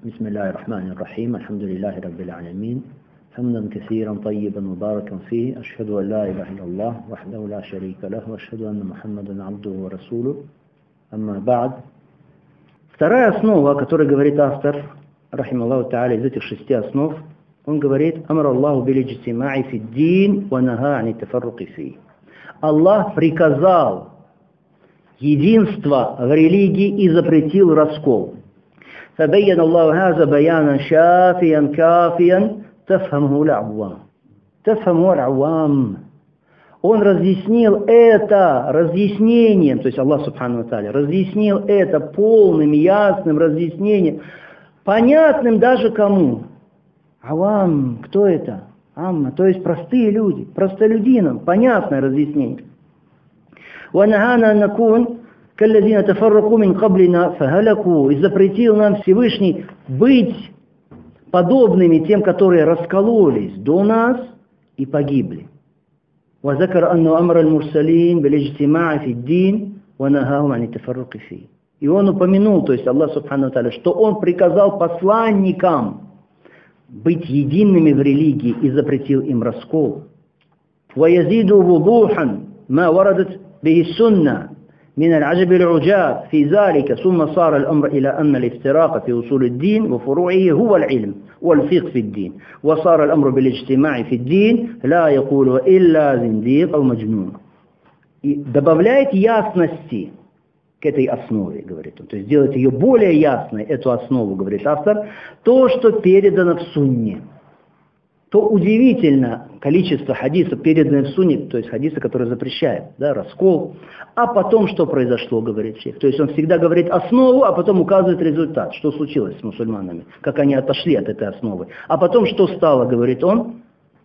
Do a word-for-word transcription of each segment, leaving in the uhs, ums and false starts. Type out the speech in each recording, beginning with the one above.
بسم الله الرحمن الرحيم الحمد لله رب العالمين حمدا كثيرا طيبا مباركا فيه أشهد أن لا إله إلا الله وحده لا شريك له وأشهد أن محمدا عبده ورسوله أما بعد. Вторая основа, о которой говорит автор, рахималлаху та'аля, из этих шести основ, он говорит: «Амар Аллаху билиджтима'i фиддин ва наха ани тафарруки фи». Аллах приказал единство в религии и запретил раскол. فبين الله هذا بيانا شافيا كافيا تفهمه العوام. تفهمه العوام. Он разъяснил это разъяснением, то есть Аллах Субхану ва Тааля разъяснил это полным, ясным разъяснением, понятным даже кому? Авам, кто это? Амма, то есть простые люди, простолюдинам, понятное разъяснение. وَنَهَانَا نَكُونَ كَالَّذِينَ تَفَرَّقُوا مِنْ قَبْلِنَا فَهَلَكُوا. И запретил нам Всевышний быть подобными тем, которые раскололись до нас и погибли. وذكر أنه أمر المرسلين بالاجتماع في الدين ونهاهم عن التفرق فيه. И он упомянул, то есть Аллах Субхану ва Тааля, что он приказал посланникам быть едиными в религии и запретил им раскол. ويزيد وضوحا ما وردت به السنة من العجب العجاب في ذلك ثم صار الأمر إلى أن الافتراق في أصول الدين وفروعه هو العلم والفقه في الدين وصار الأمر بالاجتماع في الدين لا يقول إلا زنديق أو مجنون. И добавляет ясности к этой основе, говорит он. То есть делает ее более ясной, эту основу, говорит автор, то, что передано в сунне. То удивительно количество хадисов, переданных в сунне, то есть хадисы, которые запрещают, да, раскол. А потом, что произошло, говорит шейх. То есть он всегда говорит основу, а потом указывает результат, что случилось с мусульманами, как они отошли от этой основы. А потом, что стало, говорит он,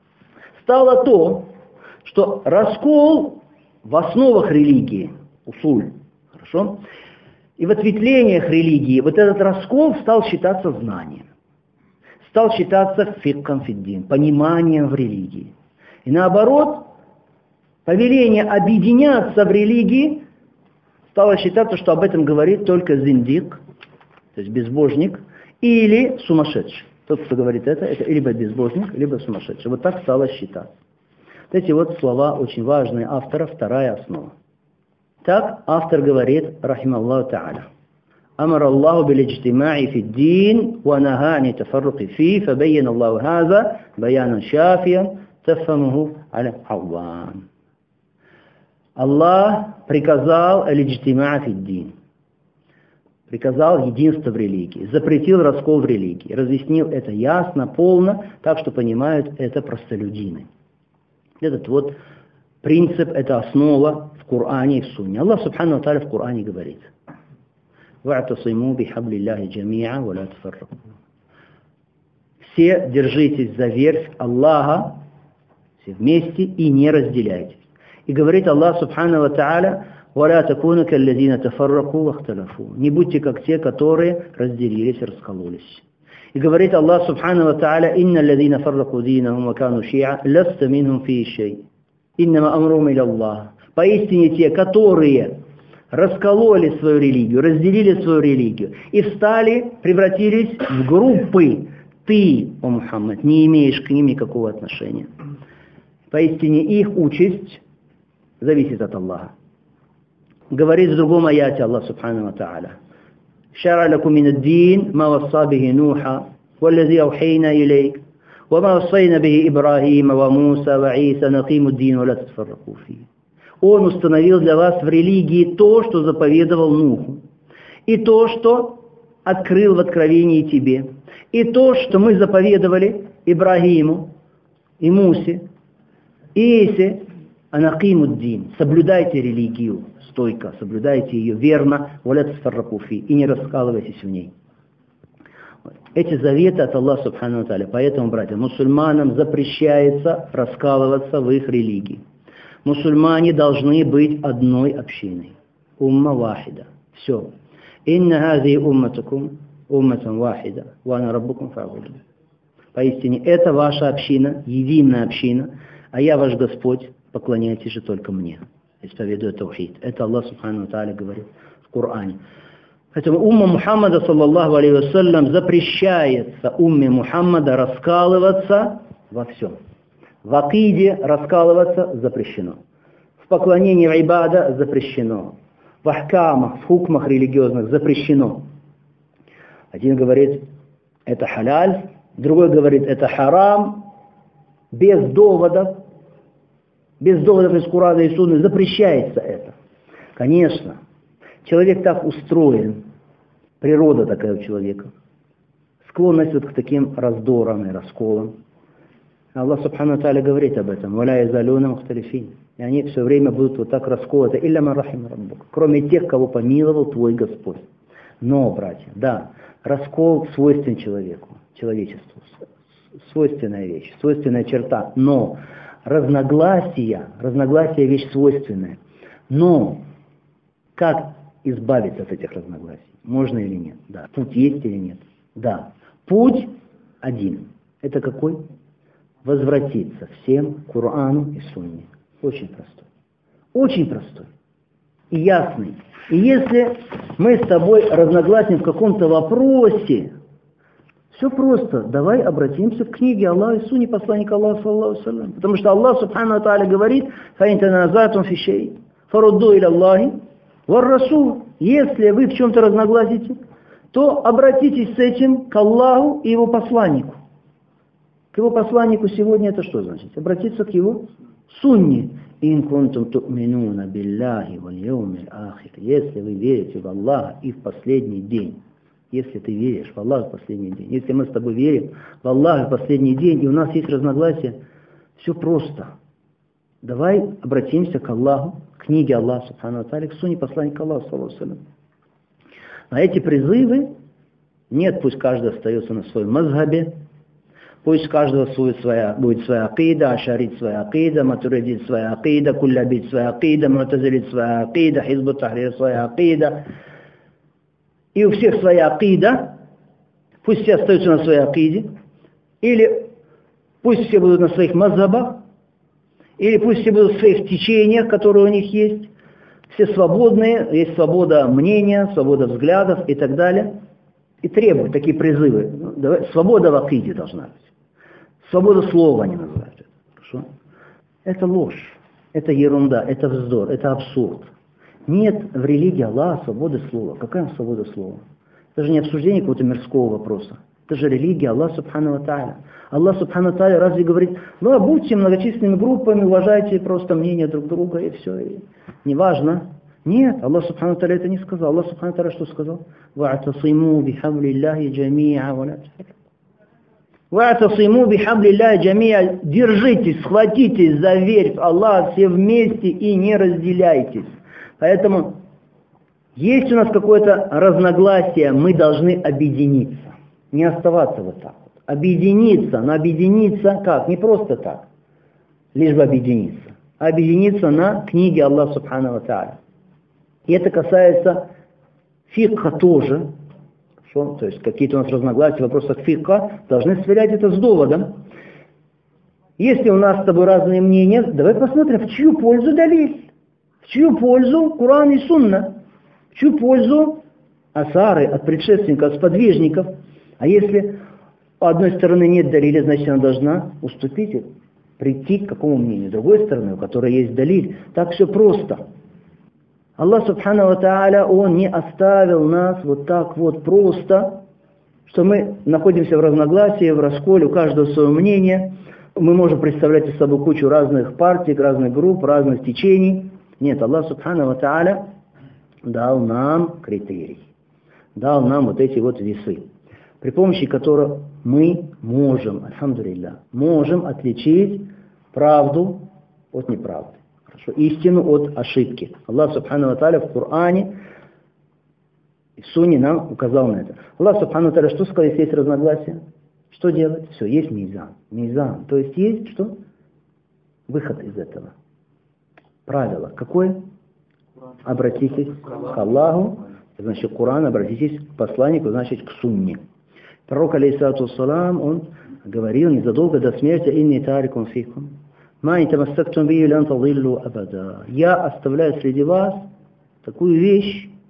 стало то, что раскол в основах религии, усуль, хорошо, и в ответвлениях религии, вот этот раскол стал считаться знанием. Стал считаться фикхом фиддин, пониманием в религии. И наоборот, повеление объединяться в религии стало считаться, что об этом говорит только зиндик, то есть безбожник, или сумасшедший. Тот, кто говорит это, это либо безбожник, либо сумасшедший. Вот так стало считаться. Вот эти вот слова очень важные автора, вторая основа. Так автор говорит, рахималлаху та'аля. أمر الله بالاجتماع في الدين ونهى عن التفرق فيه فبين الله هذا بيانا شافيا تفهمه على العوام. Аллах приказал аль-иджтимаа фид-дин, приказал единство в религии, запретил раскол в религии, разъяснил это ясно, полно, так что понимают это простолюдины. Этот вот принцип, это основа в Коране и в Сунне. Аллах Субхану ва Тааля в Коране говорит: وَاعْتَصِمُوا بِحَبْلِ اللَّهِ جَمِيعًا وَلَا تَفَرَّقُوا. Все держитесь за верфь Аллаха, все вместе и не разделяйтесь. И говорит Аллах Субхану ва Тааля: وَلَا تَكُونُوا كَالَّذِينَ تَفَرَّقُوا وَاخْتَلَفُوا. Не будьте как те, которые разделились и раскололись. И говорит Аллах Субхану ва Тааля: إِنَّ الَّذِينَ فَرَّقُوا دِينَهُمْ وَكَانُوا شِيَعًا لَسْتَ مِنْهُمْ فِي شَيْءٍ إِنَّمَا أَمْرُهُمْ إِلَى اللَّهِ. Поистине те, которые раскололи свою религию, разделили свою религию и встали, превратились в группы. Ты, о Мухаммад, не имеешь к ним никакого отношения. Поистине их участь зависит от Аллаха. Говорит в другом аяте Аллах Субхану ва Тааля: «Шара лакум мин ад-дин ма васса бихи Нуха, валлази аухейна илейк, ва ма вассайна бихи Ибрахима, ва Муса, ва Иса, накиму ад-дин, ва ла татафарраку фи». Он установил для вас в религии то, что заповедовал Нуху, и то, что открыл в откровении тебе, и то, что мы заповедовали Ибрагиму и Мусе, и Исе, анакимуддин. Соблюдайте религию стойко, соблюдайте ее верно, валят сфарракуфи, и не раскалывайтесь в ней. Эти заветы от Аллаха Субхану ва Тааля. Поэтому, братья, мусульманам запрещается раскалываться в их религии. Мусульмане должны быть одной общиной. Умма вахида. Все. Инна хази умматакум умматан вахида. Ва ана раббукум фа'будун. Поистине, это ваша община, единая община, а я ваш Господь, поклоняйтесь же только мне. Исповедуя таухид. Это Аллах Субхану ва Тааля говорит в Коране. Поэтому умма Мухаммада, саллаллаху алейхи вассалям, запрещается умме Мухаммада раскалываться во всем. В акиде раскалываться запрещено. В поклонении в ибада запрещено. В ахкамах, в хукмах религиозных запрещено. Один говорит, это халяль, другой говорит, это харам. Без доводов, без доводов из Курана и Сунны запрещается это. Конечно, человек так устроен, природа такая у человека, склонность вот к таким раздорам и расколам. Аллах Субхану Тааля говорит об этом. «Валя язалюна мухталифин». И они все время будут вот так расколоты. «Илля ман рахим раббук». Кроме тех, кого помиловал твой Господь. Но, братья, да, раскол свойствен человеку, человечеству. Свойственная вещь, свойственная черта. Но разногласия, разногласия вещь свойственная. Но как избавиться от этих разногласий? Можно или нет? Да. Путь есть или нет? Да. Путь один. Это какой? Возвратиться всем к Корану и Сунне. Очень простой. Очень простой. И ясный. И если мы с тобой разногласим в каком-то вопросе, все просто. Давай обратимся к книге Аллаха и Сунне посланника Аллаха, саллаллаху алейхи ва саллям. Потому что Аллах, субхану ва тааля, говорит, «Фаин таназатум фи шей, фарудду иля Аллахи, вар расул». Если вы в чем-то разногласите, то обратитесь с этим к Аллаху и его посланнику. К его посланнику сегодня это что значит? Обратиться к его сунне. «Ин кунтум ту'минуна билляхи валь яумил ахир». Если вы верите в Аллаха и в последний день. Если ты веришь в Аллаха в последний день. Если мы с тобой верим в Аллаха в последний день, и у нас есть разногласия, все просто. Давай обратимся к Аллаху, к книге Аллаха, субхану ва тааля, к сунне посланника Аллаха, саллаллаху алейхи ва саллям. А эти призывы, нет, пусть каждый остается на своем мазхабе, пусть у каждого будет своя, будет своя акида, ашарит своя акида, матуридит своя акида, куллябит своя акида, мутазилит своя акида, хизбут тахрир своя акида. И у всех своя акида, пусть все остаются на своей акиде, или пусть все будут на своих мазхабах, или пусть все будут в своих течениях, которые у них есть. Все свободные, есть свобода мнения, свобода взглядов и так далее. И требуют такие призывы. Ну, давай, свобода в акиде должна быть. Свобода слова они называют это. Хорошо? Это ложь, это ерунда, это вздор, это абсурд. Нет в религии Аллаха свободы слова. Какая свобода слова? Это же не обсуждение какого-то мирского вопроса. Это же религия Аллаха Субхану ва Тааля. Аллах Субхану ва Тааля разве говорит, ну, будьте многочисленными группами, уважайте просто мнение друг друга, и все, и неважно. Нет, Аллах Субхану ва Тааля это не сказал. Аллах Субхану ва Тааля что сказал? «Ва'тасиму бихаблиллахи джами'а ва ла тафаррaqу». «Ва'тасиму бихаблиллахи джами'а». Держитесь, схватитесь за верь в Аллаха все вместе и не разделяйтесь. Поэтому, есть у нас какое-то разногласие, мы должны объединиться. Не оставаться вот так вот. Объединиться, но объединиться как? Не просто так, лишь бы объединиться. А объединиться на книге Аллаха Субхану ва Тааля. И это касается фикха тоже. Что? То есть какие-то у нас разногласия в вопросах фикха, должны сверять это с доводом. Если у нас с тобой разные мнения, давай посмотрим, в чью пользу далиль. В чью пользу Куран и Сунна? В чью пользу асары от предшественников, от сподвижников? А если у одной стороны нет далиля, значит она должна уступить, прийти к какому мнению? С другой стороны, у которой есть далиль. Так все просто. Аллах Субхану ва Тааля, Он не оставил нас вот так вот просто, что мы находимся в разногласии, в расколе, у каждого свое мнение. Мы можем представлять из собой кучу разных партий, разных групп, разных течений. Нет, Аллах Субхану ва Тааля дал нам критерий, дал нам вот эти вот весы, при помощи которых мы можем, альхамдулилля, можем отличить правду от неправды, хорошо, истину от ошибки. Аллах Субхану ва Тааля в Коране и в Сунне нам указал на это. Аллах Субхану ва Тааля что сказал, если есть разногласия? Что делать? Все, есть мизан. Мизан, то есть есть что? Выход из этого. Правило. Какое? Обратитесь к Аллаху, значит, к Корану, обратитесь к посланнику, значит, к Сунне. Пророк, алейхиссалату вассалам, он говорил незадолго до смерти: «Инни тарикум фикум, ма ин тамассактум биhi лан тадиллу абада». Я оставляю среди вас такую вещь,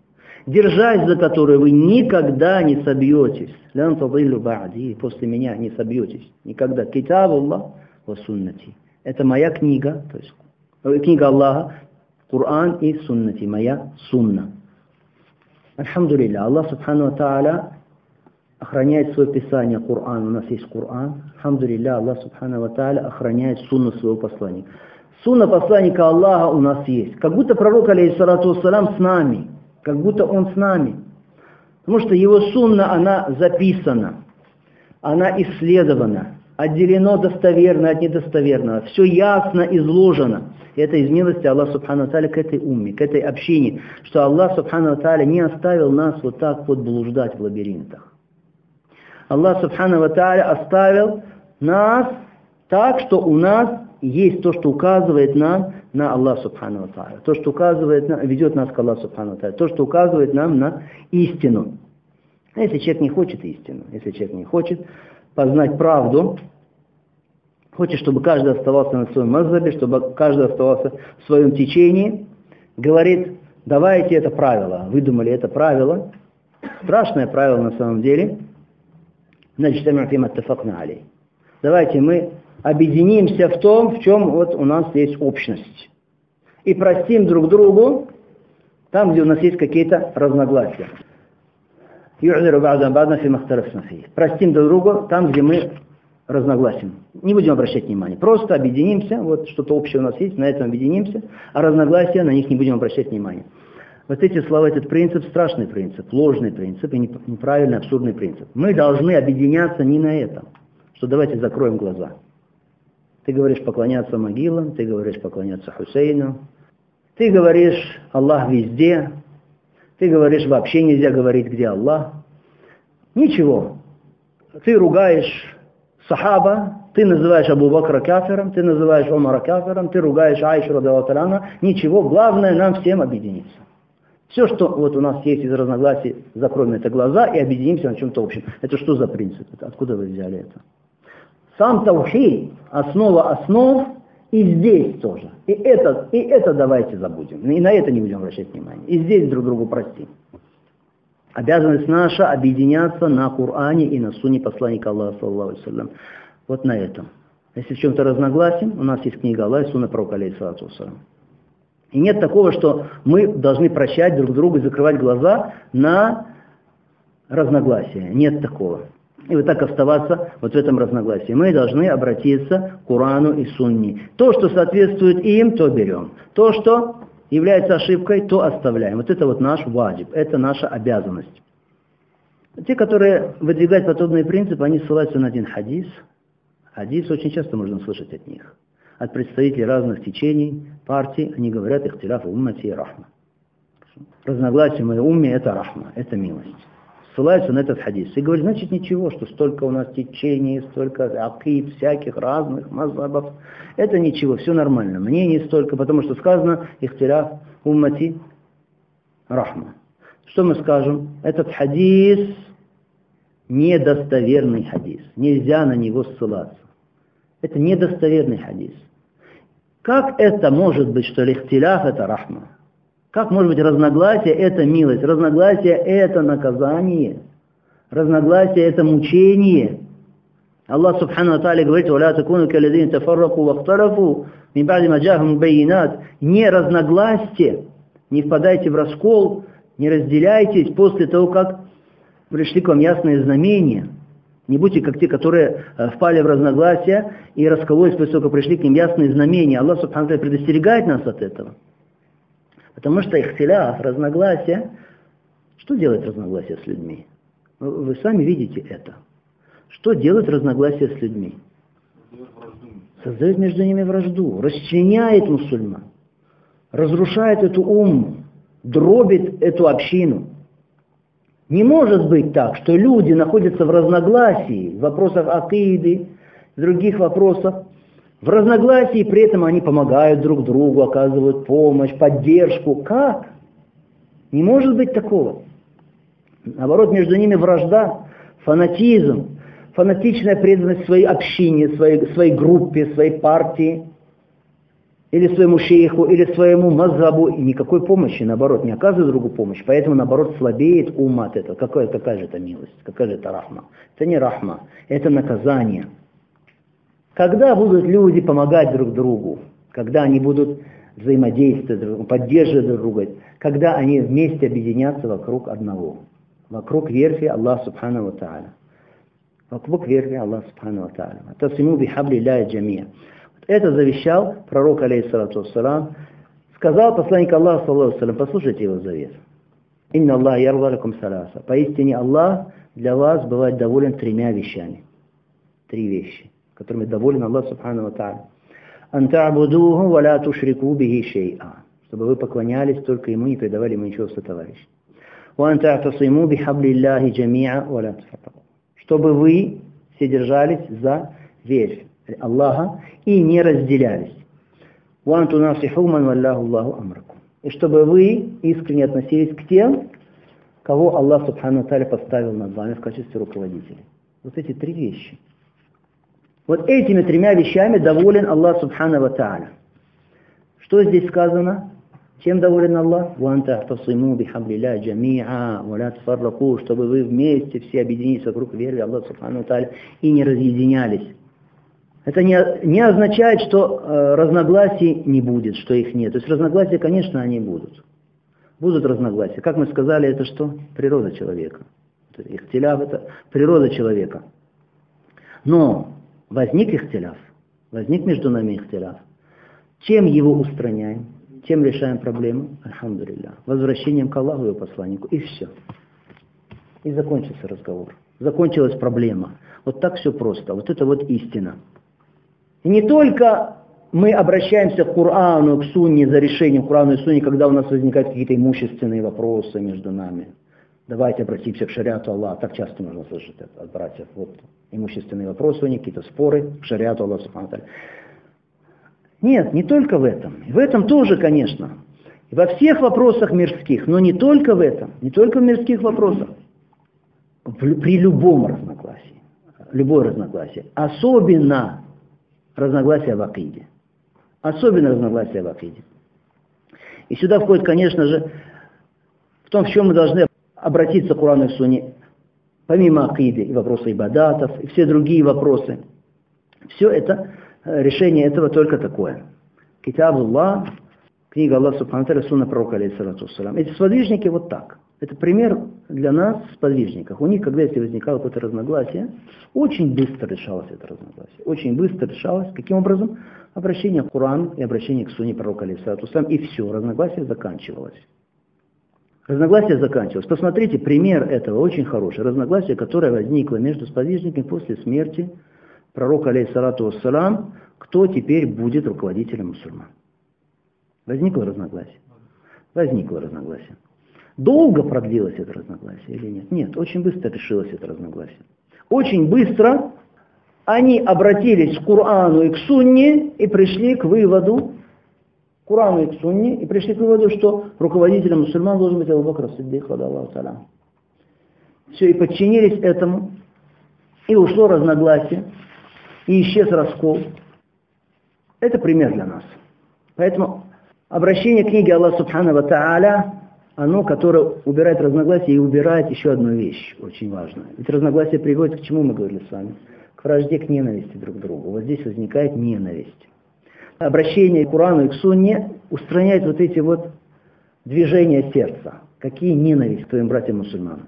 держась за которую вы никогда не собьетесь. Лан тадиллу ба'ди, после меня не собьетесь. Никогда. Китаб Аллах ва суннати. Это моя книга, то есть книга Аллаха, Коран и суннати, моя сунна. Альхамдулилля, Аллах субхану ва тааля охраняет свое писание, Коран, у нас есть Коран. Альхамдулилля, Аллах субхану ва тааля охраняет сунну своего посланника. Сунна посланника Аллаха у нас есть. Как будто пророк, алейхиссалату вассалам, с нами. Как будто он с нами. Потому что его сунна, она записана. Она исследована. Отделено достоверно от недостоверного. Все ясно изложено. И это из милости Аллаха субхану ва тааля к этой умме, к этой общине. Что Аллах субхану ва тааля не оставил нас вот так вот блуждать в лабиринтах. Аллах субхану ва тааля оставил нас так, что у нас есть то, что указывает нам на Аллах субхану ва тааля. То, что указывает нам, ведет нас к Аллаху субхану ва тааля. То, что указывает нам на истину. А если человек не хочет истину, если человек не хочет познать правду, хочет, чтобы каждый оставался на своем мазхабе, чтобы каждый оставался в своем течении, говорит, давайте это правило, выдумали это правило, страшное правило на самом деле, значит, давайте мы объединимся в том, в чем вот у нас есть общность, и простим друг другу там, где у нас есть какие-то разногласия. Простим друг другу там, где мы разногласим. Не будем обращать внимания. Просто объединимся, вот что-то общее у нас есть, на этом объединимся, а разногласия, на них не будем обращать внимания. Вот эти слова, этот принцип, страшный принцип, ложный принцип и неправильный, абсурдный принцип. Мы должны объединяться не на этом, что давайте закроем глаза. Ты говоришь поклоняться могилам, ты говоришь поклоняться Хусейну, ты говоришь Аллах везде, ты говоришь вообще нельзя говорить, где Аллах. Ничего. Ты ругаешь сахаба, ты называешь Абу Бакра кафиром, ты называешь Умара кафиром, ты ругаешь Айшу радиаллаху анха. Ничего, главное нам всем объединиться. Все, что вот у нас есть из разногласий, закроем это глаза и объединимся на чем-то общем. Это что за принцип? Это откуда вы взяли это? Сам таухид, основа основ, и здесь тоже. И это, и это давайте забудем. И на это не будем обращать внимание. И здесь друг другу простим. Обязанность наша объединяться на Коране и на сунне посланника Аллаха, саллаллаху алейхи ва саллям. Вот на этом. Если в чем-то разногласим, у нас есть книга Аллаха и сунна пророка, алейхиссалату вассалям. И нет такого, что мы должны прощать друг другу и закрывать глаза на разногласия. Нет такого. И вот так оставаться вот в этом разногласии. Мы должны обратиться к Корану и Сунне. То, что соответствует им, то берем. То, что является ошибкой, то оставляем. Вот это вот наш ваджиб, это наша обязанность. Те, которые выдвигают подобные принципы, они ссылаются на один хадис. Хадис очень часто можно слышать от них. От представителей разных течений, партий, они говорят, ихтиляф уммати и рахма. Разногласие в моей умме – это рахма, это милость. Ссылаются на этот хадис. И говорят, значит ничего, что столько у нас течений, столько акид, всяких разных мазхабов. Это ничего, все нормально. Мнений столько, потому что сказано ихтиляф уммати рахма. Что мы скажем? Этот хадис недостоверный хадис. Нельзя на него ссылаться. Это недостоверный хадис. Как это может быть, что ихтиляф это рахма? Как может быть разногласие – это милость, разногласие – это наказание, разногласие – это мучение. Аллах субхану ва тааля говорит: «Валя такуну калладзина тафарраку вахтарафу мин ба'ди ма джа'ахумул баййинат». Не разногласьте, не впадайте в раскол, не разделяйтесь после того, как пришли к вам ясные знамения. Не будьте как те, которые впали в разногласия и раскололись после того, как пришли к ним ясные знамения. Аллах субхану ва тааля предостерегает нас от этого. Потому что ихтиляф, разногласия, что делает разногласие с людьми? Вы сами видите это. Что делает разногласие с людьми? Создает между ними вражду, расчленяет мусульман, разрушает эту умму, дробит эту общину. Не может быть так, что люди находятся в разногласии в вопросах акиды, в других вопросах, в разногласии, при этом они помогают друг другу, оказывают помощь, поддержку. Как? Не может быть такого. Наоборот, между ними вражда, фанатизм, фанатичная преданность своей общине, своей, своей группе, своей партии. или своему шейху, или своему мазхабу, и никакой помощи, наоборот, не оказывает другу помощь, поэтому, наоборот, слабеет ум от этого. Какая, какая же это милость, какая же это рахма? Это не рахма, это наказание. Когда будут люди помогать друг другу, когда они будут взаимодействовать друг другу, поддерживать друг друга, когда они вместе объединятся вокруг одного, вокруг верфи Аллаха Субхану ва Тааля. Вокруг верфи Аллаха Субхану ва Тааля. «Тасиму бихабли Аллахи джамия». Это завещал пророк, алейхиссалату вассалам, сказал посланник Аллаха, саллаллаху алейхи ва саллям, послушайте его завет. «Инна Аллах ярда лакум саласа». Поистине Аллах для вас бывает доволен тремя вещами. Три вещи, которыми доволен Аллах Субхану ва Тааля. «Ан та'будуху ва ла тушрику бихи шей'a». Чтобы вы поклонялись только Ему, не предавали Ему ничего сотоварища. «Ва ан та'тасиму бихабли Аллахи джами'a ва ла тафарраку». Чтобы вы все держались за верфь Аллаха и не разделялись. «Ва ан тунасиху ман валлаху Аллаху амракум». И чтобы вы искренне относились к тем, кого Аллах Субхану ва Тааля поставил над вами в качестве руководителей. Вот эти три вещи. Вот этими тремя вещами доволен Аллах Субхану ва Тааля. Что здесь сказано? Чем доволен Аллах? «Ва тахтасиму бихабли Аллахи джами'a ва ла тафарраку», чтобы вы вместе все объединились вокруг веры Аллаха Субхану ва Тааля и не разъединялись. Это не, не означает, что э, разногласий не будет, что их нет. То есть разногласия, конечно, они будут. Будут разногласия. Как мы сказали, это что? Природа человека. Ихтиляф – это природа человека. Но возник ихтиляф, возник между нами ихтиляф. Чем его устраняем? Тем решаем проблему, альхамдулиллах, возвращением к Аллаху и его посланнику, и все. И закончился разговор. Закончилась проблема. Вот так все просто. Вот это вот истина. И не только мы обращаемся к Корану, к Сунне за решением Корану и Сунне, когда у нас возникают какие-то имущественные вопросы между нами. Давайте обратимся к шариату Аллаха. Так часто можно слышать это от братьев. Вот имущественные вопросы у них, какие-то споры к шариату Аллаха Субхану ва Тааля. Нет, не только в этом. В этом тоже, конечно. Во всех вопросах мирских, но не только в этом. Не только в мирских вопросах. При любом разногласии. Любое разногласие. Особенно разногласия в акиде. Особенно разногласия в акиде. И сюда входит, конечно же, в том, в чем мы должны обратиться к Корану и Сунне, помимо акиды, и вопросы ибадатов, и все другие вопросы. Все это, решение этого только такое. Китаб Аллах, книга Аллаха Субхану ва Тааля, сунна пророка, алейхиссалату вассалям. Эти сподвижники вот так. Это пример для нас, сподвижников. У них, когда если возникало какое-то разногласие, очень быстро решалось это разногласие. Очень быстро решалось. Каким образом? Обращение к Корану и обращение к сунне пророка, алейхиссалату вассалям. И все, разногласие заканчивалось. Разногласие заканчивалось. Посмотрите, пример этого очень хороший. Разногласие, которое возникло между сподвижниками после смерти пророка, алейхиссалату вассалям, кто теперь будет руководителем мусульман. Возникло разногласие? Возникло разногласие. Долго продлилось это разногласие или нет? Нет, очень быстро решилось это разногласие. Очень быстро они обратились к Корану и к Сунне и пришли к выводу, к Корану и к Сунне, и пришли к выводу, что руководителем мусульман должен быть Абу Бакр ас-Сиддик, радиаллаху та'аля. Все, и подчинились этому, и ушло разногласие, и исчез раскол. Это пример для нас. Поэтому обращение к книге Аллаха Субхану ва Тааля, оно, которое убирает разногласия и убирает еще одну вещь, очень важную. Ведь разногласия приводят к чему мы говорили с вами? К вражде, к ненависти друг к другу. Вот здесь возникает ненависть. Обращение к Корану и к Сунне устраняет вот эти вот движения сердца. Какие ненависть к твоим братьям-мусульманам.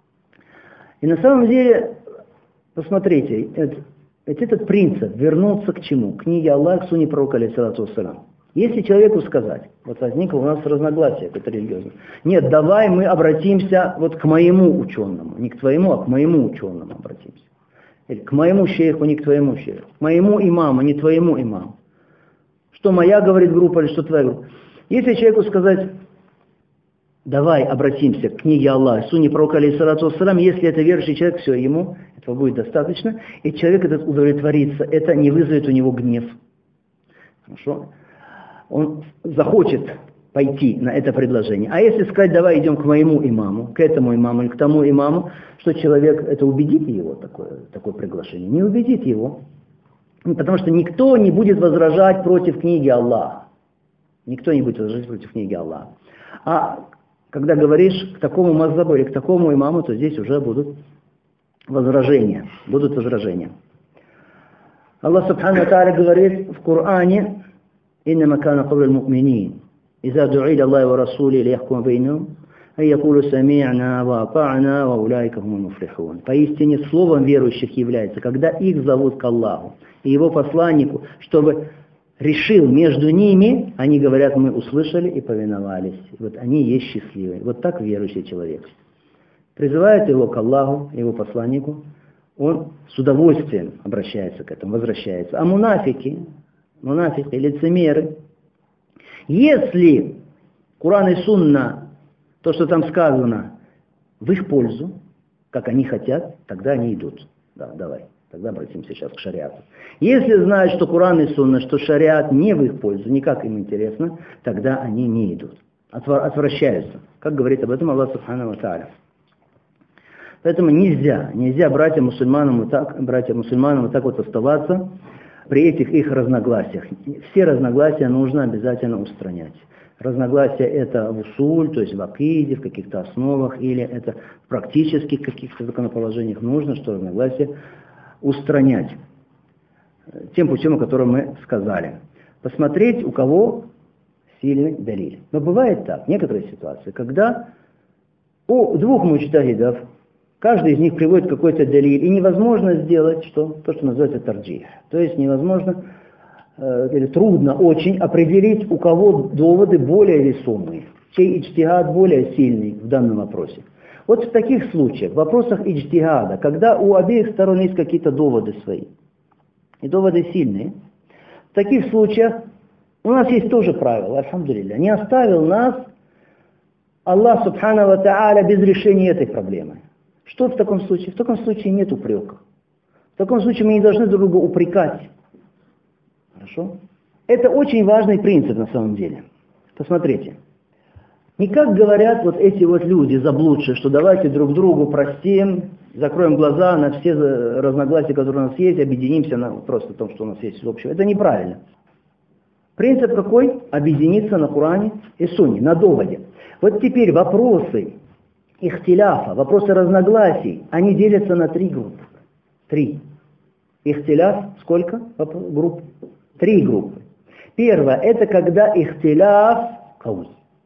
И на самом деле, посмотрите, это, этот принцип вернуться к чему? К книге Аллаха, к Сунне пророка, алейхиссалату вассалям. Если человеку сказать, вот возникло у нас разногласие какое-то религиозное, нет, давай мы обратимся вот к моему ученому, не к твоему, а к моему ученому обратимся. Или к моему шейху, не к твоему шейху, к моему имаму, не твоему имаму. Что моя, говорит, группа, или что твоя группа. Если человеку сказать, давай обратимся к книге Аллаха, Сунне пророка, алейхиссалату вассалям, если это верующий человек, все, ему этого будет достаточно, и человек этот удовлетворится, это не вызовет у него гнев. Хорошо? Он захочет пойти на это предложение. А если сказать, давай идем к моему имаму, к этому имаму или к тому имаму, что человек, это убедит его, такое, такое приглашение? Не убедит его. Потому что никто не будет возражать против книги Аллаха. Никто не будет возражать против книги Аллаха. А когда говоришь к такому мазхабу или к такому имаму, то здесь уже будут возражения. Будут возражения. Аллах Субхану ва Тааля говорит в Коране: «Иннама кана кавлю аль-му'минин, иза ду'и ля Аллахи ва расули лияхкума бейнахум, ай якулу сами'на ва ата'на ва улайка хумуль муфлихун». Поистине словом верующих является, когда их зовут к Аллаху и Его посланнику, чтобы решил между ними, они говорят: мы услышали и повиновались. Вот они есть счастливые. Вот так верующий человек. Призывает его к Аллаху, его посланнику, он с удовольствием обращается к этому, возвращается. А мунафики, мунафики, лицемеры, если Куран и Сунна, то, что там сказано, в их пользу, как они хотят, тогда они идут. Да, давай. Тогда обратимся сейчас к шариату. Если знают, что Куран и Сунна, что шариат не в их пользу, никак им интересно, тогда они не идут. Отвращаются. Как говорит об этом Аллах Субхану ва Тааля. Поэтому нельзя, нельзя братьям мусульманам вот так, братьям мусульманам вот так вот оставаться при этих их разногласиях. Все разногласия нужно обязательно устранять. Разногласия это в усуль, то есть в акиде, в каких-то основах, или это в практических каких-то законоположениях нужно, что разногласия устранять тем путем, о котором мы сказали. Посмотреть, у кого сильный далиль. Но бывает так, некоторые ситуации, когда у двух муджтахидов каждый из них приводит какой-то далиль, и невозможно сделать что? То, что называется тарджих. То есть невозможно э, или трудно очень определить, у кого доводы более весомые, чей иджтихад более сильный в данном вопросе. Вот в таких случаях, в вопросах иджтихада, когда у обеих сторон есть какие-то доводы свои, и доводы сильные, в таких случаях у нас есть тоже правило, альхамдулилля. Не оставил нас Аллах Субхану ва Тааля без решения этой проблемы. Что в таком случае? В таком случае нет упрека. В таком случае мы не должны друг друга упрекать. Хорошо? Это очень важный принцип на самом деле. Посмотрите. Не как говорят вот эти вот люди заблудшие, что давайте друг другу простим, закроем глаза на все разногласия, которые у нас есть, объединимся на просто том, что у нас есть общего. Это неправильно. Принцип какой? Объединиться на Коране и Сунне, на доводе. Вот теперь вопросы ихтиляфа, вопросы разногласий, они делятся на три группы. Три. Ихтиляф, сколько групп? Три группы. Первое, это когда ихтиляф кауй.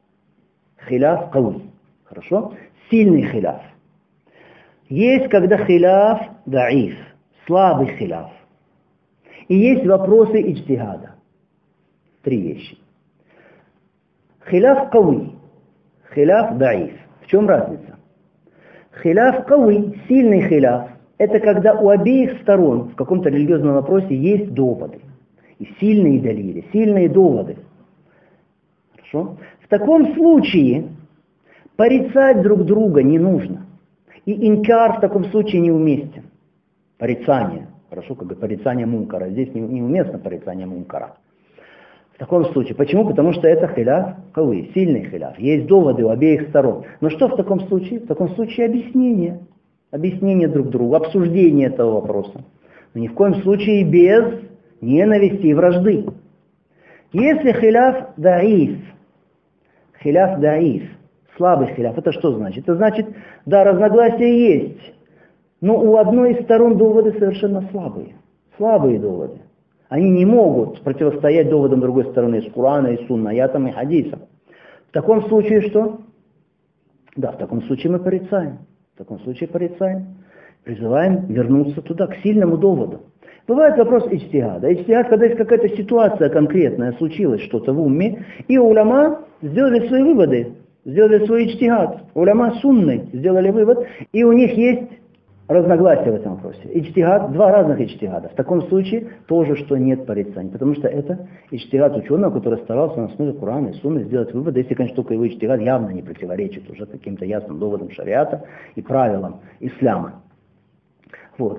Хиляф кауй. Хорошо? Сильный хиляф. Есть, когда хиляф даиф, слабый хиляф. И есть вопросы иджтихада. Три вещи. Хиляф кауй, хиляф даиф. В чем разница? Хиляф кауи, сильный хиляф, это когда у обеих сторон в каком-то религиозном вопросе есть доводы. И сильные далили, сильные доводы. Хорошо? В таком случае порицать друг друга не нужно. И инкар в таком случае неуместен. Порицание. Хорошо, как бы порицание мункара. Здесь неуместно порицание мункара. В таком случае. Почему? Потому что это хиляф кауи, сильный хиляф. Есть доводы у обеих сторон. Но что в таком случае? В таком случае объяснение. Объяснение друг другу, обсуждение этого вопроса. Но ни в коем случае без ненависти и вражды. Если хиляф даиф, хиляф даиф, слабый хиляф, это что значит? Это значит, да, разногласия есть, но у одной из сторон доводы совершенно слабые. Слабые доводы. Они не могут противостоять доводам другой стороны из Корана, из Сунна, аятам и хадисам. В таком случае что? Да, в таком случае мы порицаем. В таком случае порицаем. Призываем вернуться туда, к сильному доводу. Бывает вопрос иджтихада. Иджтихад, когда есть какая-то ситуация конкретная, случилось что-то в умме, и уляма сделали свои выводы, сделали свой иджтихад. Уляма сунны сделали вывод, и у них есть разногласия в этом вопросе. Иджтихад, два разных иджтихада. В таком случае тоже, что нет порицания. Потому что это иджтихад ученого, который старался на основе Корана и Сунны сделать выводы, если, конечно, только его иджтихад явно не противоречит уже каким-то ясным доводам шариата и правилам ислама. Вот.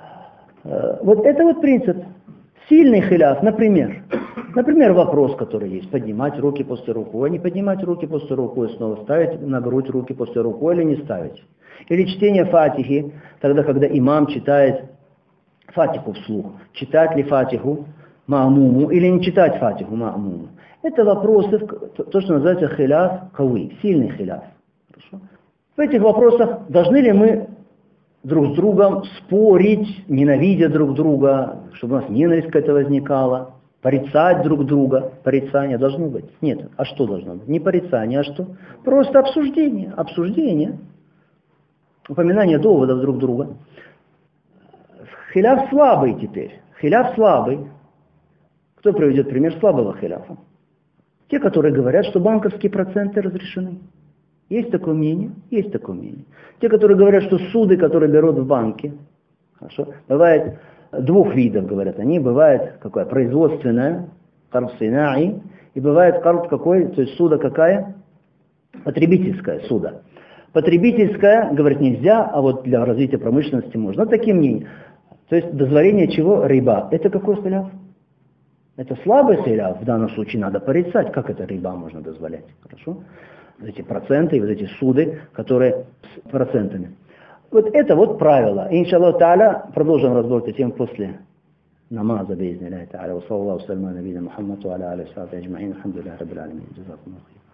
Вот это вот принцип. Сильный хиляф, например. Например, вопрос, который есть. Поднимать руки после руку, а не поднимать руки после руку и снова ставить на грудь руки после руку или не ставить. Или чтение фатихи, тогда, когда имам читает фатиху вслух. Читать ли фатиху маамуму или не читать фатиху маамуму. Это вопросы, то, что называется хиляф кауи, сильный хиляф. Хорошо? В этих вопросах должны ли мы друг с другом спорить, ненавидя друг друга, чтобы у нас ненависть какая-то возникала, порицать друг друга? Порицание должно быть? Нет. А что должно быть? Не порицание, а что? Просто обсуждение. Обсуждение. Упоминание доводов друг друга. Хиляф слабый теперь. Хиляф слабый. Кто приведет пример слабого хиляфа? Те, которые говорят, что банковские проценты разрешены. Есть такое мнение? Есть такое мнение. Те, которые говорят, что суды, которые берут в банке, хорошо, бывает двух видов, говорят они. Бывает какое? Производственное, карт синаи, и бывает карт какой, то есть суда какая? Потребительская суда. Потребительская, говорит, нельзя, а вот для развития промышленности можно. Вот такие мнения. То есть дозволение чего? Риба. Это какой хиляф? Это слабый хиляф. В данном случае надо порицать, как это риба можно дозволять. Хорошо? Вот эти проценты и вот эти суды, которые с процентами. Вот это вот правило. Иншаллах та'аля, продолжим разбор этой темы после намаза, би'изни Аллахи та'аля. Ва саллаллаху салям на набийна Мухаммаду ва аля алихи ва сахбихи аджма'ин. Алхамдулиллахи раббил алямин. Джазакумуллаху.